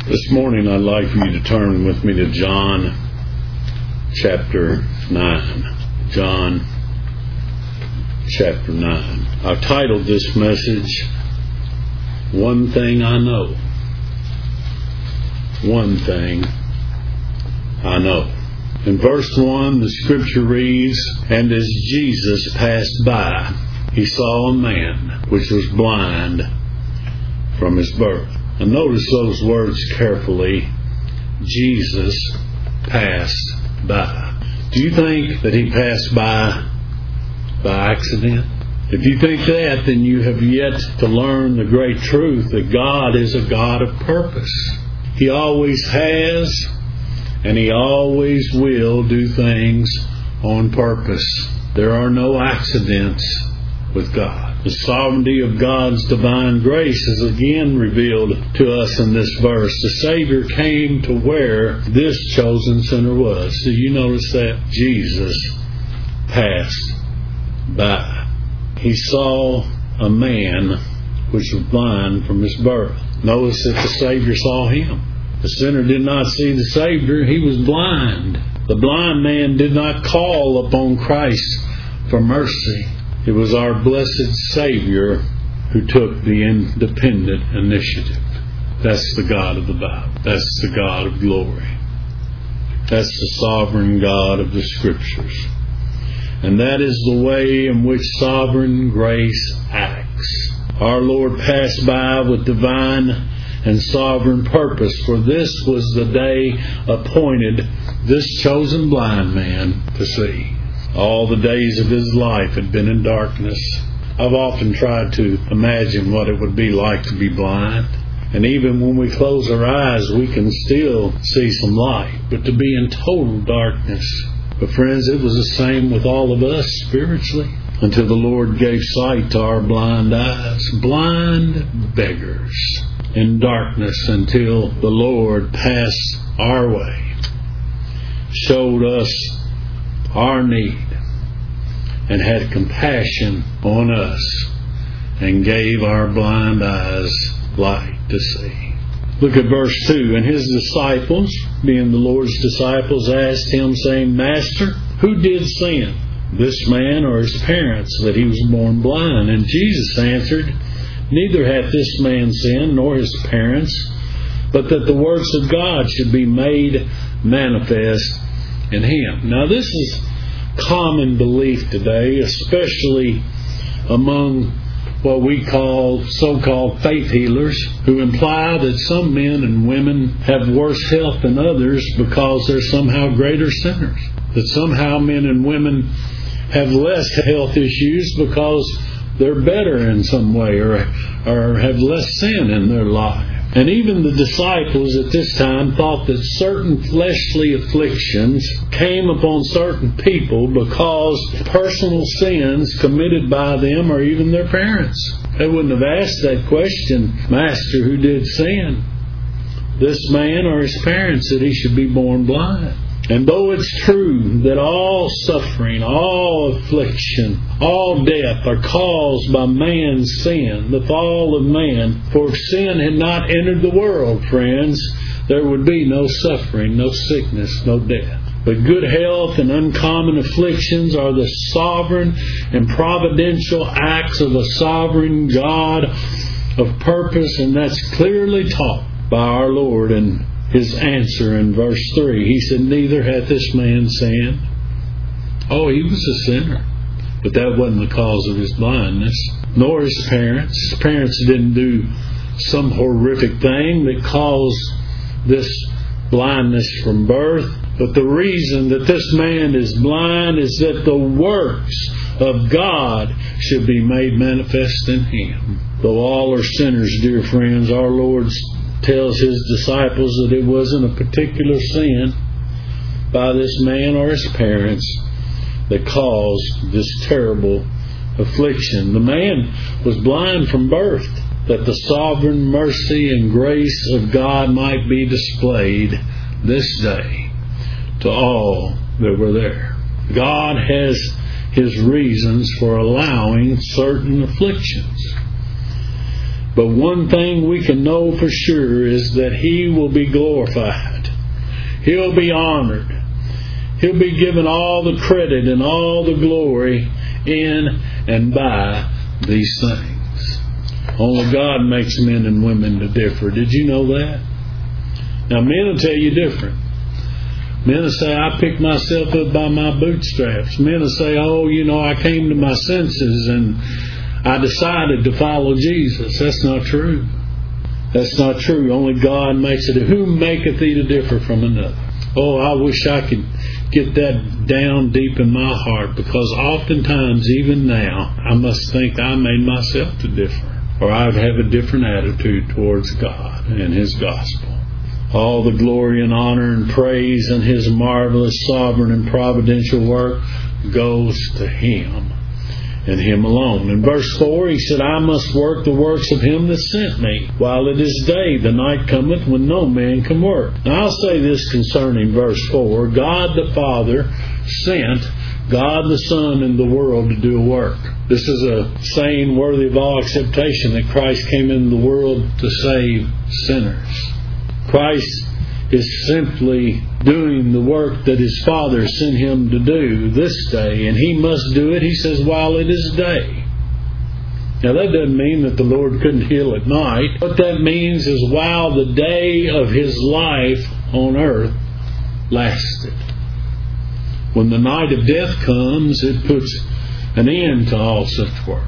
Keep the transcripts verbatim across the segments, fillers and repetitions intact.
This morning I'd like for you to turn with me to John chapter nine. John chapter nine. I've titled this message, One Thing I Know. One Thing I Know. In verse one, the scripture reads, "And as Jesus passed by, he saw a man which was blind from his birth." And notice those words carefully. Jesus passed by. Do you think that he passed by by accident? If you think that, then you have yet to learn the great truth that God is a God of purpose. He always has, and He always will do things on purpose. There are no accidents with God. The sovereignty of God's divine grace is again revealed to us in this verse. The Savior came to where this chosen sinner was. Do you notice that? Jesus passed by. He saw a man which was blind from his birth. Notice that the Savior saw him. The sinner did not see the Savior. He was blind. The blind man did not call upon Christ for mercy. It was our blessed Savior who took the independent initiative. That's the God of the Bible. That's the God of glory. That's the sovereign God of the Scriptures. And that is the way in which sovereign grace acts. Our Lord passed by with divine and sovereign purpose, for this was the day appointed this chosen blind man to see. All the days of his life had been in darkness. I've often tried to imagine what it would be like to be blind. And even when we close our eyes, we can still see some light. But to be in total darkness. But friends, it was the same with all of us spiritually, until the Lord gave sight to our blind eyes. Blind beggars in darkness until the Lord passed our way, showed us our need, and had compassion on us, and gave our blind eyes light to see. Look at verse two. "And his disciples," being the Lord's disciples, "asked him, saying, Master, who did sin, this man or his parents, that he was born blind? And Jesus answered, Neither hath this man sinned, nor his parents, but that the works of God should be made manifest in him." Now this is common belief today, especially among what we call so-called faith healers, who imply that some men and women have worse health than others because they're somehow greater sinners. That somehow men and women have less health issues because they're better in some way, or, or have less sin in their life. And even the disciples at this time thought that certain fleshly afflictions came upon certain people because personal sins committed by them or even their parents. They wouldn't have asked that question, Master, who did sin, this man or his parents, that he should be born blind? And though it's true that all suffering, all affliction, all death are caused by man's sin, the fall of man, for if sin had not entered the world, friends, there would be no suffering, no sickness, no death. But good health and uncommon afflictions are the sovereign and providential acts of a sovereign God of purpose, and that's clearly taught by our Lord in His answer in verse three. He said, Neither hath this man sinned. Oh, he was a sinner, but that wasn't the cause of his blindness. Nor his parents. His parents didn't do some horrific thing that caused this blindness from birth. But the reason that this man is blind is that the works of God should be made manifest in him. Though all are sinners, dear friends, our Lord tells His disciples that it wasn't a particular sin by this man or his parents that caused this terrible affliction. The man was blind from birth, that the sovereign mercy and grace of God might be displayed this day to all that were there. God has His reasons for allowing certain afflictions. But one thing we can know for sure is that He will be glorified. He'll be honored. He'll be given all the credit and all the glory in and by these things. Only God makes men and women to differ. Did you know that? Now, men will tell you different. Men will say, I picked myself up by my bootstraps. Men will say, oh, you know, I came to my senses and I decided to follow Jesus. That's not true. That's not true. Only God makes it. Who maketh thee to differ from another? Oh, I wish I could get that down deep in my heart, because oftentimes, even now, I must think I made myself to differ, or I would have a different attitude towards God and His gospel. All the glory and honor and praise and His marvelous sovereign and providential work goes to Him and Him alone. In verse four, He said, I must work the works of Him that sent me, while it is day. The night cometh when no man can work. Now I'll say this concerning verse four. God the Father sent God the Son in the world to do a work. This is a saying worthy of all acceptation, that Christ came into the world to save sinners. Christ is simply doing the work that His Father sent Him to do this day, and He must do it, He says, while it is day. Now that doesn't mean that the Lord couldn't heal at night. What that means is while the day of His life on earth lasted. When the night of death comes, it puts an end to all such work.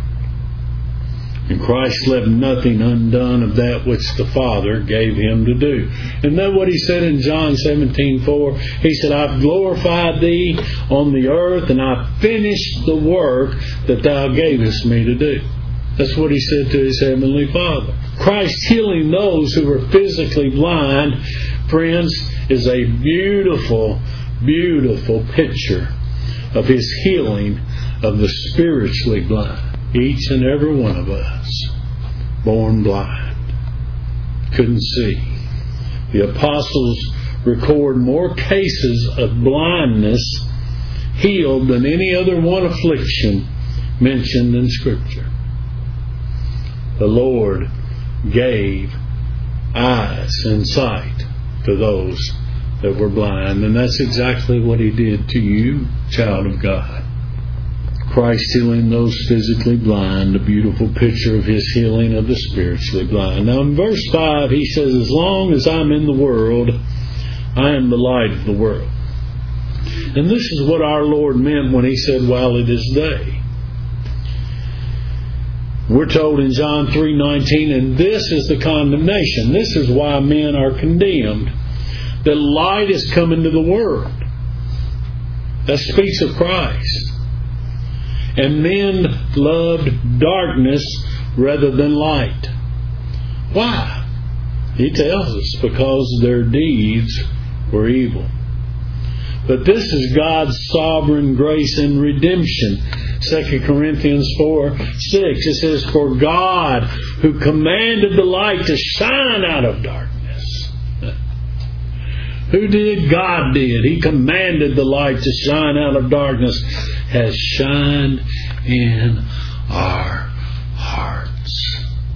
And Christ left nothing undone of that which the Father gave Him to do. Isn't that what He said in John seventeen four? He said, I've glorified Thee on the earth, and I've finished the work that Thou gavest me to do. That's what He said to His Heavenly Father. Christ healing those who were physically blind, friends, is a beautiful, beautiful picture of His healing of the spiritually blind. Each and every one of us, born blind, couldn't see. The apostles record more cases of blindness healed than any other one affliction mentioned in Scripture. The Lord gave eyes and sight to those that were blind, and that's exactly what He did to you, child of God. Christ healing those physically blind, a beautiful picture of His healing of the spiritually blind. Now in verse five, He says, as long as I'm in the world, I am the light of the world. And this is what our Lord meant when He said, while it is day. We're told in John three nineteen, and this is the condemnation. This is why men are condemned. The light is come into the world. That speaks of Christ. And men loved darkness rather than light. Why? He tells us, because their deeds were evil. But this is God's sovereign grace and redemption. Second Corinthians four six, it says, for God, who commanded the light to shine out of darkness. Who did? God did. He commanded the light to shine out of darkness, has shined in our hearts,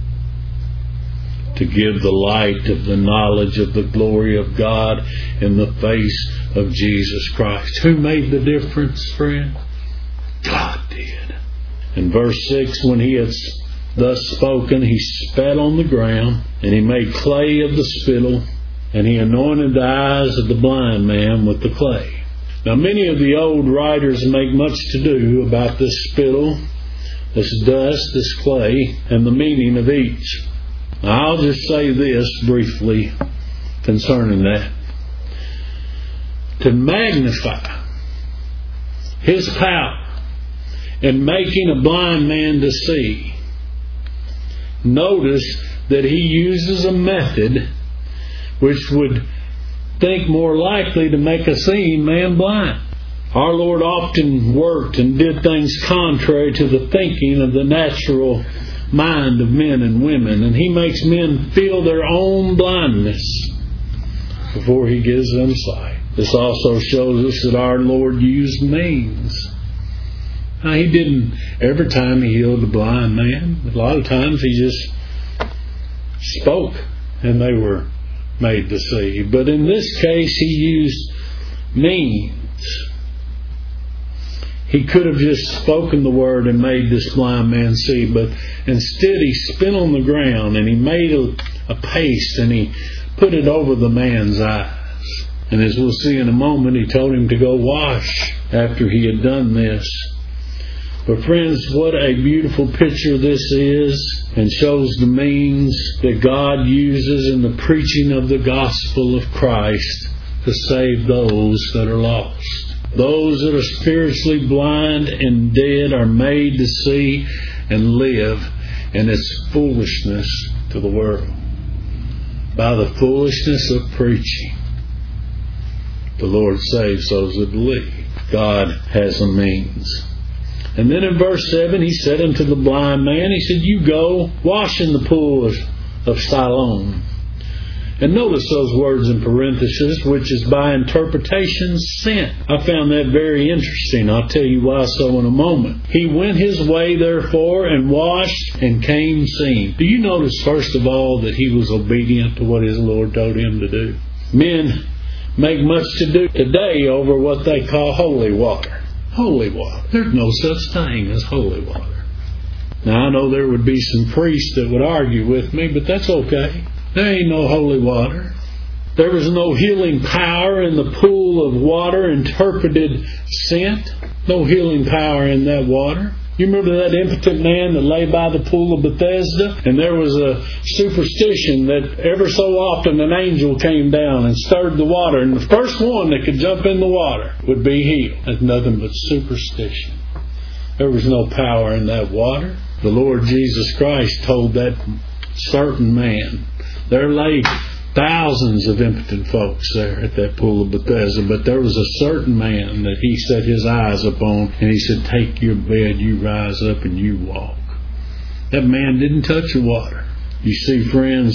to give the light of the knowledge of the glory of God in the face of Jesus Christ. Who made the difference, friend? God did. In verse six, when He had thus spoken, He spat on the ground, and He made clay of the spittle, and He anointed the eyes of the blind man with the clay. Now, many of the old writers make much to do about this spittle, this dust, this clay, and the meaning of each. Now, I'll just say this briefly concerning that. To magnify His power in making a blind man to see, notice that He uses a method which would think more likely to make a seeing man blind. Our Lord often worked and did things contrary to the thinking of the natural mind of men and women, and He makes men feel their own blindness before He gives them sight. This also shows us that our Lord used means. Now, He didn't every time He healed a blind man. A lot of times He just spoke and they were made to see. But in this case, he used means. He could have just spoken the word and made this blind man see, but instead he spit on the ground and he made a, a paste and he put it over the man's eyes. And as we'll see in a moment, he told him to go wash after he had done this. But friends, what a beautiful picture this is, and shows the means that God uses in the preaching of the gospel of Christ to save those that are lost. Those that are spiritually blind and dead are made to see and live, and it's foolishness to the world. By the foolishness of preaching, the Lord saves those that believe. God has a means. And then in verse seven, he said unto the blind man, he said, you go wash in the pool of, of Siloam. And notice those words in parentheses, which is by interpretation sent. I found that very interesting. I'll tell you why so in a moment. He went his way, therefore, and washed and came seeing. Do you notice, first of all, that he was obedient to what his Lord told him to do? Men make much to do today over what they call holy water. Holy water. There's no such thing as holy water. Now, I know there would be some priests that would argue with me, but that's okay. There ain't no holy water. There was no healing power in the pool of water interpreted sent. No healing power in that water. You remember that impotent man that lay by the pool of Bethesda? And there was a superstition that ever so often an angel came down and stirred the water, and the first one that could jump in the water would be healed. That's nothing but superstition. There was no power in that water. The Lord Jesus Christ told that certain man, there lay thousands of impotent folks there at that pool of Bethesda, but there was a certain man that he set his eyes upon, and he said, take your bed, you rise up and you walk. That man didn't touch the water. You see, friends,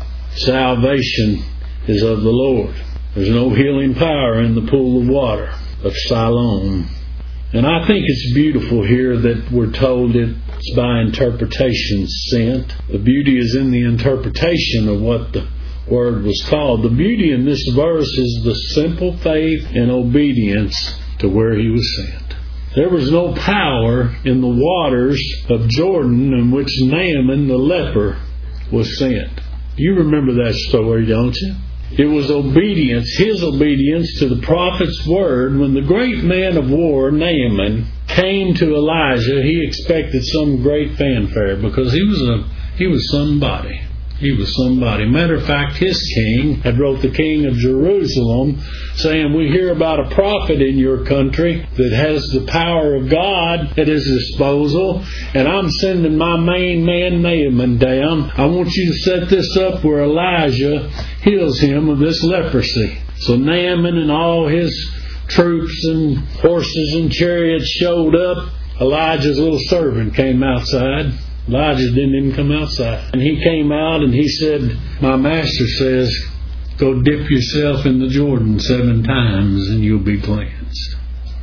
salvation is of the Lord. There's no healing power in the pool of water of Siloam. And I think it's beautiful here that we're told it's by interpretation sent. The beauty is in the interpretation of what the word was called. The beauty in this verse is the simple faith and obedience to where he was sent. There was no power in the waters of Jordan in which Naaman the leper was sent. You remember that story, don't you? It was obedience, his obedience to the prophet's word. When the great man of war, Naaman, came to Elijah, he expected some great fanfare because he was a he was somebody. He was somebody. Matter of fact, his king had wrote the king of Jerusalem saying, we hear about a prophet in your country that has the power of God at his disposal, and I'm sending my main man Naaman down. I want you to set this up where Elijah heals him of this leprosy. So Naaman and all his troops and horses and chariots showed up. Elijah's little servant came outside. Elijah didn't even come outside. And he came out and he said, my master says, go dip yourself in the Jordan seven times and you'll be cleansed.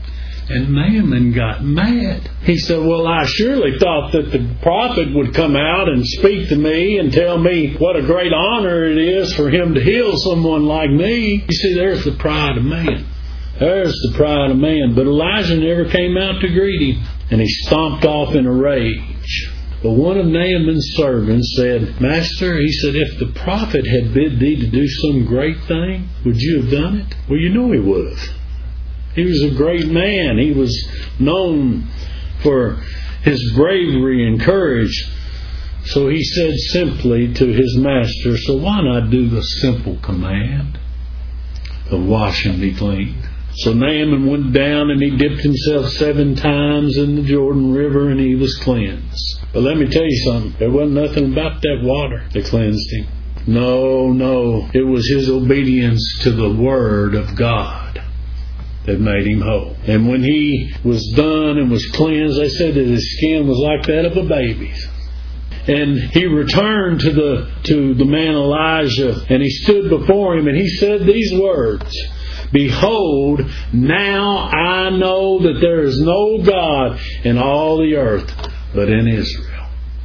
And Naaman got mad. He said, well, I surely thought that the prophet would come out and speak to me and tell me what a great honor it is for him to heal someone like me. You see, there's the pride of man. There's the pride of man. But Elijah never came out to greet him. And he stomped off in a rage. But one of Naaman's servants said, Master, he said, if the prophet had bid thee to do some great thing, would you have done it? Well, you know he would have. He was a great man. He was known for his bravery and courage. So he said simply to his master, so why not do the simple command of wash and be clean? So Naaman went down and he dipped himself seven times in the Jordan River and he was cleansed. But let me tell you something. There wasn't nothing about that water that cleansed him. No, no. It was his obedience to the Word of God that made him whole. And when he was done and was cleansed, they said that his skin was like that of a baby's. And he returned to the to the man Elijah, and he stood before him and he said these words, Behold, now I know that there is no God in all the earth but in Israel.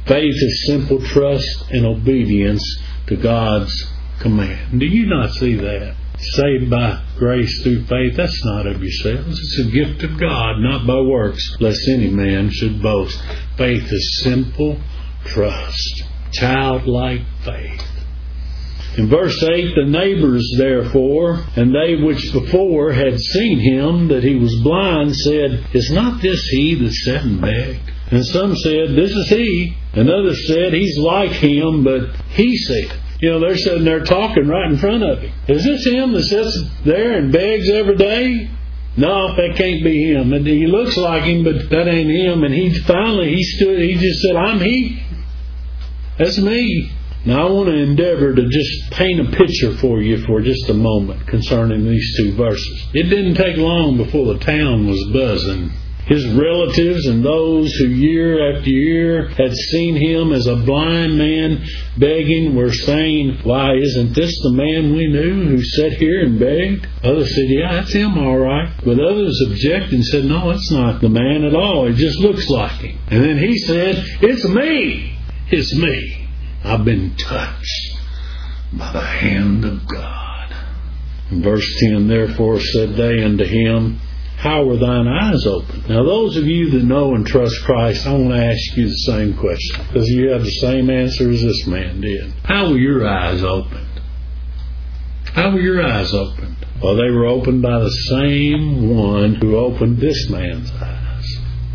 Faith is simple trust and obedience to God's command. Do you not see that? Saved by grace through faith, that's not of yourselves. It's a gift of God, not by works, lest any man should boast. Faith is simple trust, childlike faith. In verse eight, the neighbors therefore, and they which before had seen him, that he was blind, said, Is not this he that sat and begged? And some said, This is he. And others said, He's like him, but he said. You know, they're sitting there talking right in front of him. Is this him that sits there and begs every day? No, that can't be him. And he looks like him, but that ain't him. And he finally, he stood, he just said, I'm he. That's me. Now I want to endeavor to just paint a picture for you for just a moment concerning these two verses. It didn't take long before the town was buzzing. His relatives and those who year after year had seen him as a blind man begging were saying, Why, isn't this the man we knew who sat here and begged? Others said, Yeah, that's him all right. But others objected and said, No, it's not the man at all. It just looks like him. And then he said, It's me. It's me. I've been touched by the hand of God. In verse ten, therefore said they unto him, How were thine eyes opened? Now those of you that know and trust Christ, I want to ask you the same question, because you have the same answer as this man did. How were your eyes opened? How were your eyes opened? Well, they were opened by the same one who opened this man's eyes.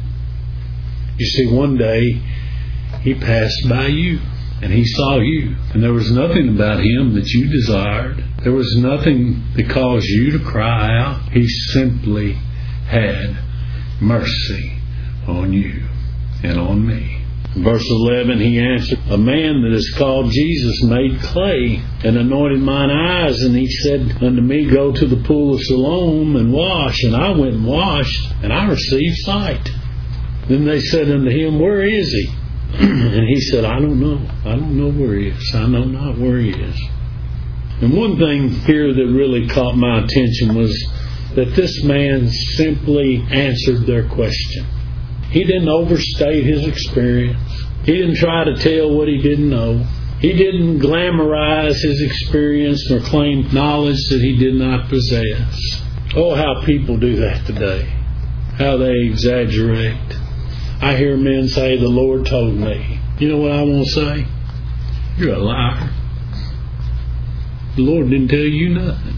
You see, one day he passed by you. And he saw you. And there was nothing about him that you desired. There was nothing that caused you to cry out. He simply had mercy on you and on me. In verse eleven, he answered, A man that is called Jesus made clay and anointed mine eyes. And he said unto me, Go to the pool of Siloam and wash. And I went and washed, and I received sight. Then they said unto him, Where is he? And he said, I don't know. I don't know where he is. I know not where he is. And one thing here that really caught my attention was that this man simply answered their question. He didn't overstate his experience. He didn't try to tell what he didn't know. He didn't glamorize his experience or claim knowledge that he did not possess. Oh, how people do that today. How they exaggerate. I hear men say, the Lord told me. You know what I want to say? You're a liar. The Lord didn't tell you nothing.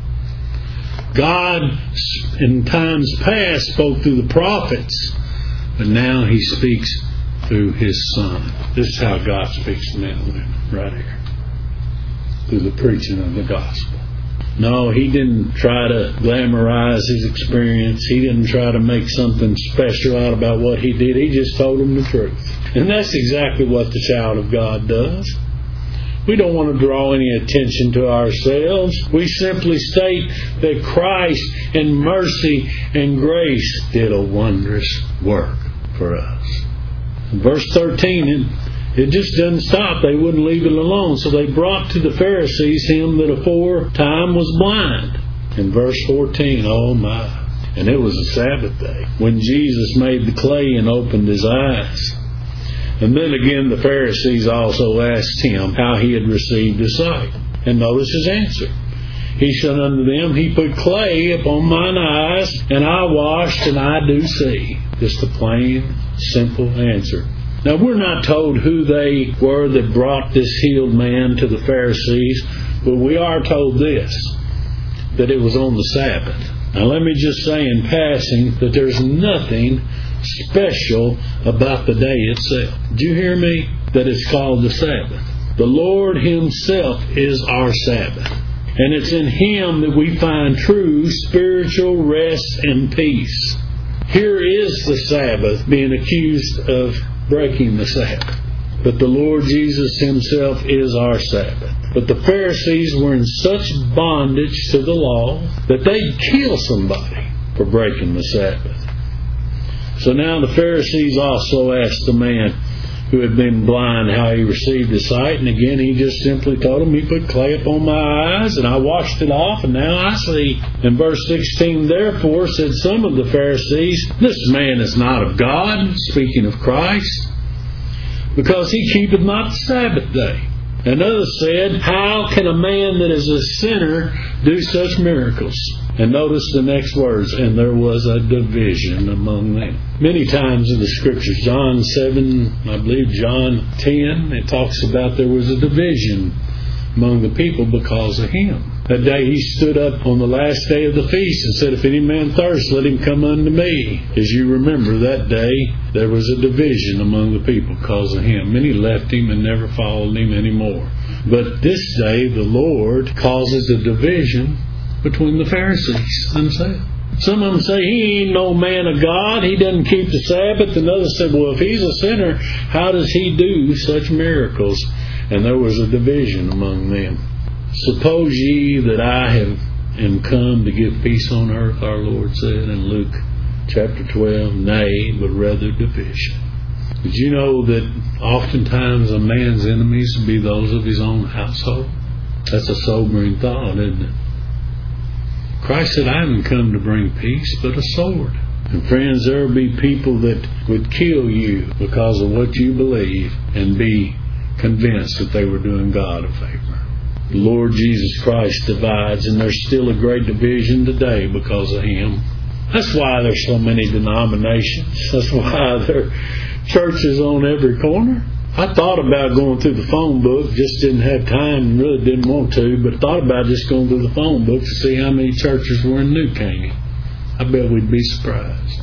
God, in times past, spoke through the prophets, but now He speaks through His Son. This is how God speaks to men and women, right here. Through the preaching of the gospel. No, He didn't try to glamorize His experience. He didn't try to make something special out about what He did. He just told them the truth. And that's exactly what the child of God does. We don't want to draw any attention to ourselves. We simply state that Christ in mercy and grace did a wondrous work for us. In verse thirteen, it, it just doesn't stop. They wouldn't leave it alone. So they brought to the Pharisees him that aforetime was blind. In verse fourteen, oh my. And it was a Sabbath day when Jesus made the clay and opened his eyes. And then again the Pharisees also asked him how he had received his sight. And notice his answer. He said unto them, He put clay upon mine eyes, and I washed, and I do see. Just a plain, simple answer. Now we're not told who they were that brought this healed man to the Pharisees, but we are told this, that it was on the Sabbath. Now let me just say in passing that there's nothing special about the day itself. Did you hear me? That it's called the Sabbath. The Lord Himself is our Sabbath. And it's in Him that we find true spiritual rest and peace. Here is the Sabbath being accused of breaking the Sabbath. But the Lord Jesus Himself is our Sabbath. But the Pharisees were in such bondage to the law that they'd kill somebody for breaking the Sabbath. So now the Pharisees also asked the man who had been blind how he received his sight. And again, he just simply told them, He put clay upon my eyes, and I washed it off, and now I see. In verse sixteen, therefore said some of the Pharisees, This man is not of God, speaking of Christ, because he keepeth not the Sabbath day. Another said, how can a man that is a sinner do such miracles? And notice the next words, and there was a division among them. Many times in the Scriptures, John seven, I believe John ten, it talks about there was a division among the people because of him. That day he stood up on the last day of the feast and said, if any man thirst, let him come unto me. As you remember, that day there was a division among the people because of him. Many left him and never followed him anymore. But this day the Lord causes a division between the Pharisees themselves. Some of them say, he ain't no man of God, he doesn't keep the Sabbath. And others said, well, if he's a sinner, how does he do such miracles? And there was a division among them. Suppose ye that I have am come to give peace on earth, our Lord said in Luke chapter twelve, nay, but rather division. Did you know that oftentimes a man's enemies will be those of his own household? That's a sobering thought, isn't it? Christ said, I haven't come to bring peace, but a sword. And friends, there will be people that would kill you because of what you believe and be convinced that they were doing God a favor. The Lord Jesus Christ divides, and there's still a great division today because of Him. That's why there's so many denominations. That's why there are churches on every corner. I thought about going through the phone book, just didn't have time and really didn't want to, but thought about just going through the phone book to see how many churches were in New Caney. I bet we'd be surprised.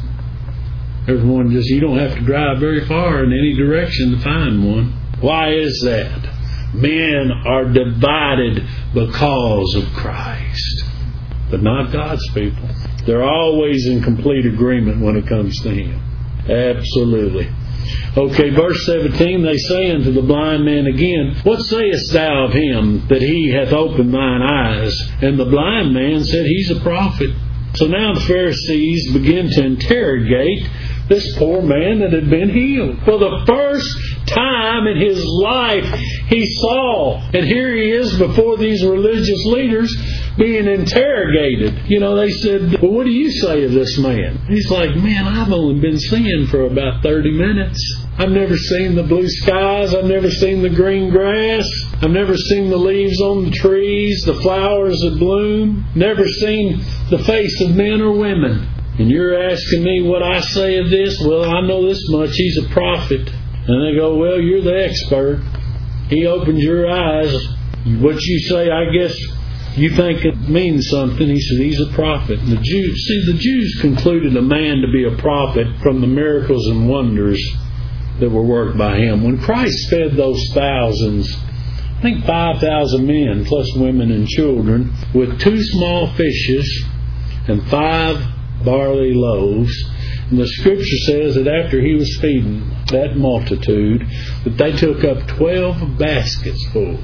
Everyone just, you don't have to drive very far in any direction to find one. Why is that? Men are divided because of Christ, but not God's people. They're always in complete agreement when it comes to Him. Absolutely. Okay, verse seventeen, they say unto the blind man again, what sayest thou of him that he hath opened thine eyes? And the blind man said, he's a prophet. So now the Pharisees begin to interrogate this poor man that had been healed. For the first time in his life he saw, and here he is before these religious leaders being interrogated. You know, they said, well, what do you say of this man? He's like, man, I've only been seeing for about thirty minutes. I've never seen the blue skies. I've never seen the green grass. I've never seen the leaves on the trees, the flowers that bloom. Never seen the face of men or women. And you're asking me what I say of this? Well, I know this much. He's a prophet. And they go, well, you're the expert. He opened your eyes. What you say, I guess you think it means something. He said, he's a prophet. And the Jews, see, the Jews concluded a man to be a prophet from the miracles and wonders that were worked by him. When Christ fed those thousands, I think five thousand men, plus women and children, with two small fishes and five barley loaves. And the Scripture says that after he was feeding that multitude, that they took up twelve baskets full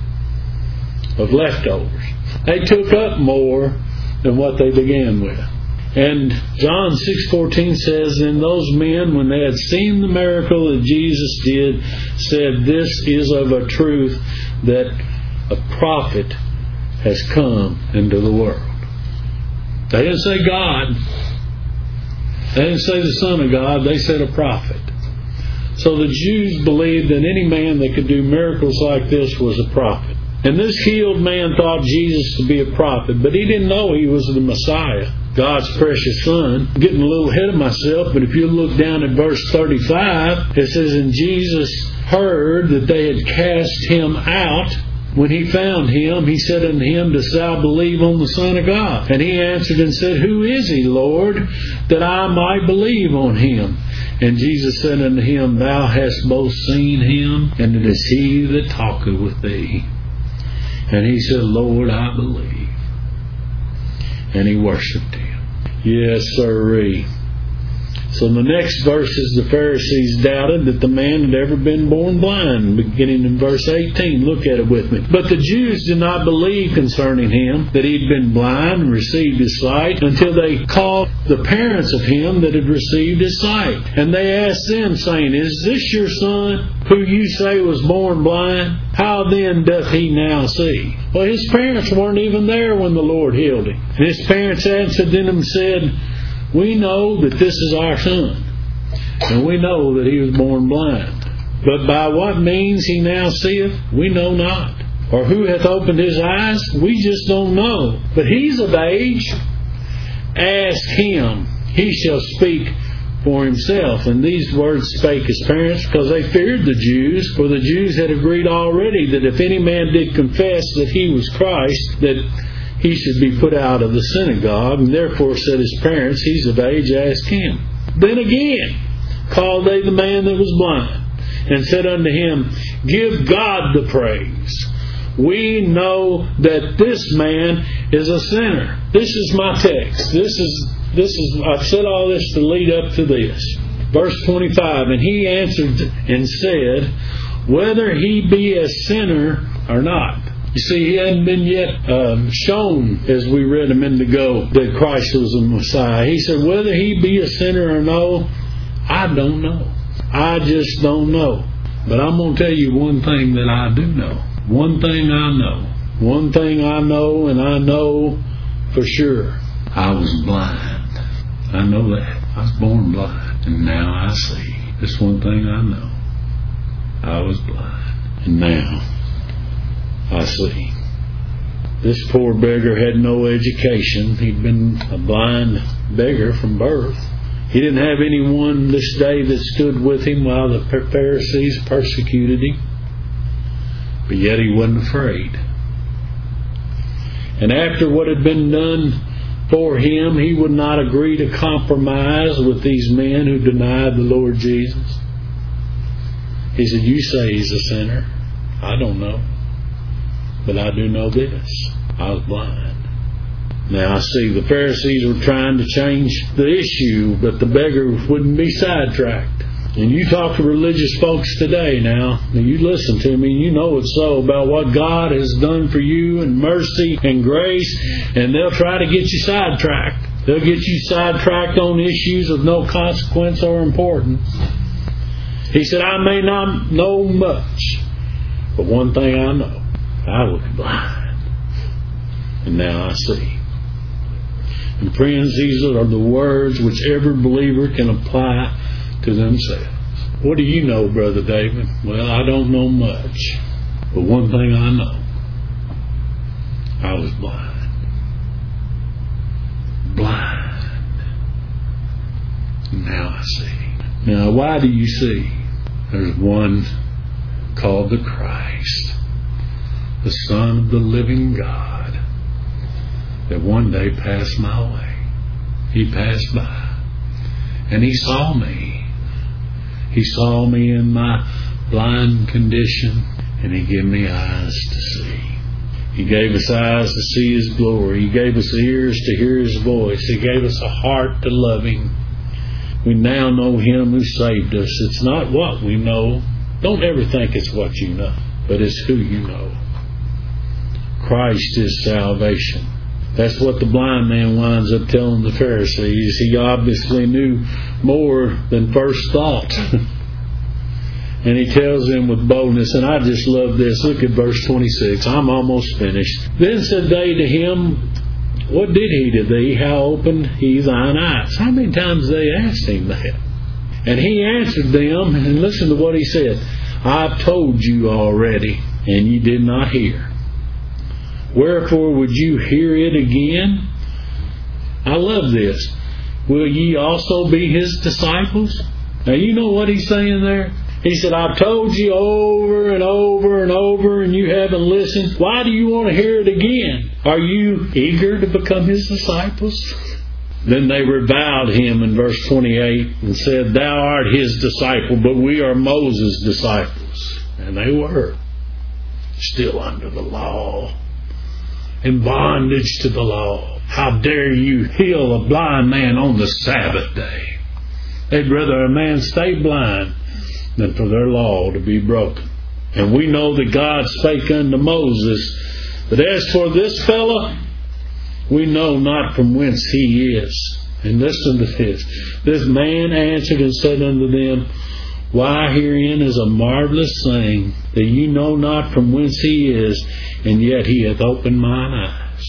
of leftovers. They took up more than what they began with. And John six fourteen says, then those men, when they had seen the miracle that Jesus did, said, this is of a truth that a prophet has come into the world. They didn't say God. They didn't say the Son of God. They said a prophet. So the Jews believed that any man that could do miracles like this was a prophet. And this healed man thought Jesus to be a prophet, but he didn't know he was the Messiah, God's precious Son. I'm getting a little ahead of myself, but if you look down at verse thirty-five, it says, and Jesus heard that they had cast him out. When he found him, he said unto him, dost thou believe on the Son of God? And he answered and said, who is he, Lord, that I might believe on him? And Jesus said unto him, thou hast both seen him, and it is he that talketh with thee. And he said, Lord, I believe. And he worshipped him. Yes, sirree. So in the next verses, the Pharisees doubted that the man had ever been born blind, beginning in verse eighteen. Look at it with me. But the Jews did not believe concerning him that he had been blind and received his sight until they called the parents of him that had received his sight. And they asked them, saying, is this your son, who you say was born blind? How then doth he now see? Well, his parents weren't even there when the Lord healed him. And his parents answered them and said, we know that this is our son, and we know that he was born blind. But by what means he now seeth, we know not. Or who hath opened his eyes, we just don't know. But he's of age. Ask him, he shall speak for himself. And these words spake his parents, because they feared the Jews, for the Jews had agreed already that if any man did confess that he was Christ, that he should be put out of the synagogue. And therefore said his parents, he's of age, ask him. Then again called they the man that was blind, and said unto him, give God the praise. We know that this man is a sinner. This is my text. This is This is, I've said all this to lead up to this. Verse twenty-five, and he answered and said, whether he be a sinner or not. You see, he hadn't been yet um, shown, as we read a minute ago, that Christ was the Messiah. He said, whether he be a sinner or no, I don't know. I just don't know. But I'm going to tell you one thing that I do know. One thing I know. One thing I know, and I know for sure. I was blind. I know that. I was born blind. And now I see. This one thing I know. I was blind. And now I see. This poor beggar had no education. He'd been a blind beggar from birth. He didn't have anyone this day that stood with him while the Pharisees persecuted him. But yet he wasn't afraid. And after what had been done for him, he would not agree to compromise with these men who denied the Lord Jesus. He said, you say he's a sinner. I don't know. But I do know this. I was blind. Now I see the Pharisees were trying to change the issue, but the beggar wouldn't be sidetracked. And you talk to religious folks today now, and you listen to me, and you know it's so about what God has done for you, and mercy and grace, and they'll try to get you sidetracked. They'll get you sidetracked on issues of no consequence or importance. He said, I may not know much, but one thing I know, I was blind, and now I see. And friends, these are the words which every believer can apply to themselves. What do you know, Brother David? Well, I don't know much, but one thing I know, I was blind. Blind. Now I see. Now, why do you see? There's one called the Christ, the Son of the living God, that one day passed my way. He passed by, and he saw me. He saw me in my blind condition, and he gave me eyes to see. He gave us eyes to see his glory. He gave us ears to hear his voice. He gave us a heart to love him. We now know him who saved us. It's not what we know. Don't ever think it's what you know, but it's who you know. Christ is salvation. That's what the blind man winds up telling the Pharisees. He obviously knew more than first thought. And he tells them with boldness, and I just love this. Look at verse twenty-six. I'm almost finished. Then said they to him, what did he to thee? How opened he thine eyes? How many times they asked him that? And he answered them, and listen to what he said. I've told you already, and ye did not hear. Wherefore would you hear it again? I love this. Will ye also be his disciples? Now you know what he's saying there? He said, I've told you over and over and over, and you haven't listened. Why do you want to hear it again? Are you eager to become his disciples? Then they reviled him in verse twenty-eight and said, thou art his disciple, but we are Moses' disciples. And they were still under the law, in bondage to the law. How dare you heal a blind man on the Sabbath day? They'd rather a man stay blind than for their law to be broken. And we know that God spake unto Moses, but as for this fellow, we know not from whence he is. And listen to this. This man answered and said unto them, why, herein is a marvelous thing, that ye know not from whence he is, and yet he hath opened mine eyes.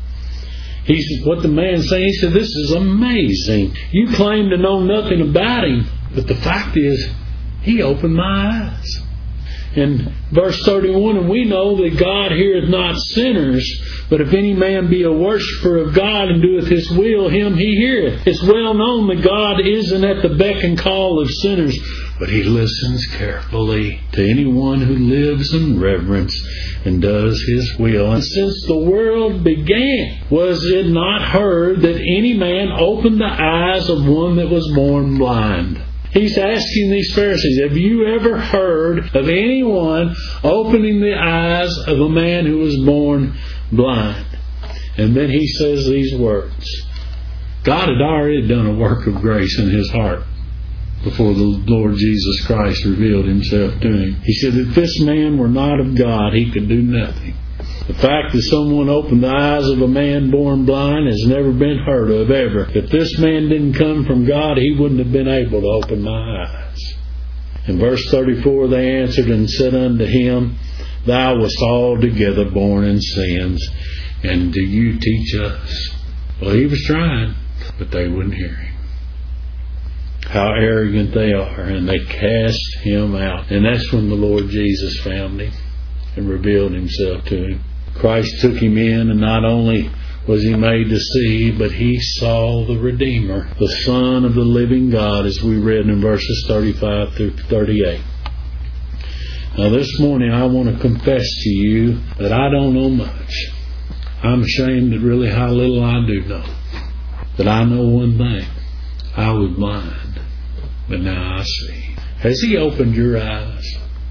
He's what the man's saying. He said, this is amazing. You claim to know nothing about him, but the fact is, He opened my eyes. In verse thirty-one, and we know that God heareth not sinners, but if any man be a worshipper of God and doeth His will, him He heareth. It's well known that God isn't at the beck and call of sinners, but He listens carefully to anyone who lives in reverence and does His will. And since the world began, was it not heard that any man opened the eyes of one that was born blind? He's asking these Pharisees, have you ever heard of anyone opening the eyes of a man who was born blind? And then He says these words. God had already done a work of grace in his heart before the Lord Jesus Christ revealed Himself to him. He said, if this man were not of God, he could do nothing. The fact that someone opened the eyes of a man born blind has never been heard of ever. If this man didn't come from God, he wouldn't have been able to open my eyes. In verse thirty-four, they answered and said unto him, Thou wast altogether born in sins, and do you teach us? Well, he was trying, but they wouldn't hear him. How arrogant they are, and they cast him out. And that's when the Lord Jesus found him and revealed Himself to him. Christ took him in, and not only was he made to see, but he saw the Redeemer, the Son of the living God, as we read in verses thirty-five through thirty-eight. Now this morning I want to confess to you that I don't know much. I'm ashamed at really how little I do know. But I know one thing. I was blind, but now I see. Has He opened your eyes?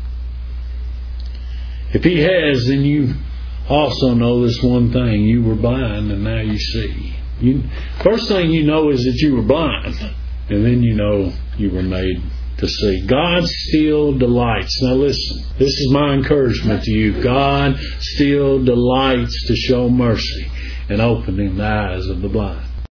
If He has, then you also know this one thing. You were blind and now you see. You, first thing you know is that you were blind. And then you know you were made to see. God still delights. Now listen, this is my encouragement to you. God still delights to show mercy and opening the eyes of the blind.